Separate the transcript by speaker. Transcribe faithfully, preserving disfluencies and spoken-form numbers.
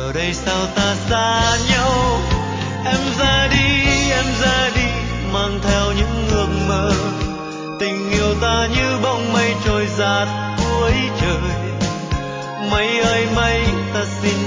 Speaker 1: giờ đây sao ta xa nhau. Em ra đi, em ra đi, mang theo những ước mơ. Tình yêu ta như bóng mây trôi dạt cuối trời. Mây ơi mây, ta xin